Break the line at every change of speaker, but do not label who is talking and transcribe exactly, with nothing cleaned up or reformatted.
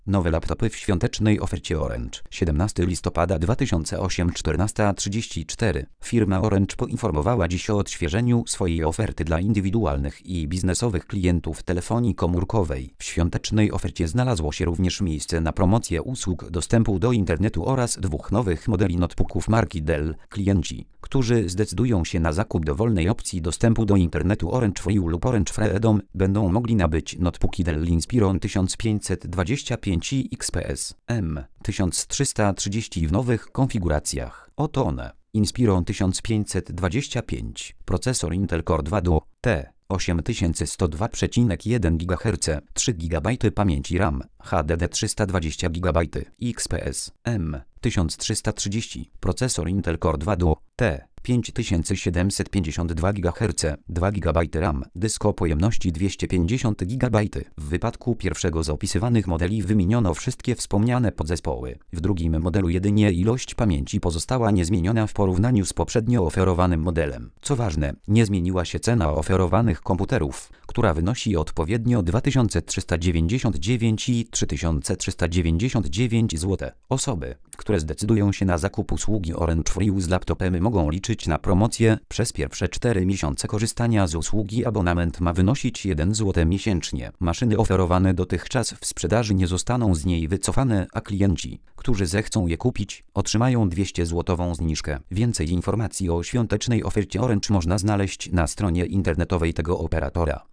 Nowe laptopy w świątecznej ofercie Orange. siedemnastego listopada dwa tysiące ósmego, czternasta trzydzieści cztery. Firma Orange poinformowała dziś o odświeżeniu swojej oferty dla indywidualnych i biznesowych klientów telefonii komórkowej. W świątecznej ofercie znalazło się również miejsce na promocję usług dostępu do internetu oraz dwóch nowych modeli notebooków marki Dell. Klienci, którzy zdecydują się na zakup dowolnej opcji dostępu do internetu Orange Free lub Orange Freedom, będą mogli nabyć notebooki Dell Inspiron tysiąc pięćset dwadzieścia pięć i X P S M tysiąc trzysta trzydzieści w nowych konfiguracjach. Oto one. Inspiron tysiąc pięćset dwadzieścia pięć. Procesor Intel Core dwa Duo T. osiem tysięcy sto dwa przecinek jeden gigaherca, trzy gigabajty pamięci RAM, H D D trzysta dwadzieścia gigabajtów, X P S M tysiąc trzysta trzydzieści, procesor Intel Core dwa Duo T, pięć tysięcy siedemset pięćdziesiąt dwa gigaherca, dwa gigabajty RAM, dysk o pojemności dwieście pięćdziesiąt gigabajtów. W wypadku pierwszego z opisywanych modeli wymieniono wszystkie wspomniane podzespoły. W drugim modelu jedynie ilość pamięci pozostała niezmieniona w porównaniu z poprzednio oferowanym modelem. Co ważne, nie zmieniła się cena oferowanych komputerów, która wynosi odpowiednio dwa tysiące trzysta dziewięćdziesiąt dziewięć i trzy tysiące trzysta dziewięćdziesiąt dziewięć złotych. Osoby, które zdecydują się na zakup usługi Orange Free z laptopem, mogą liczyć na promocję. Przez pierwsze cztery miesiące korzystania z usługi abonament ma wynosić jeden złoty miesięcznie. Maszyny oferowane dotychczas w sprzedaży nie zostaną z niej wycofane, a klienci, którzy zechcą je kupić, otrzymają dwieście złotową zniżkę. Więcej informacji o świątecznej ofercie Orange można znaleźć na stronie internetowej tego operatora.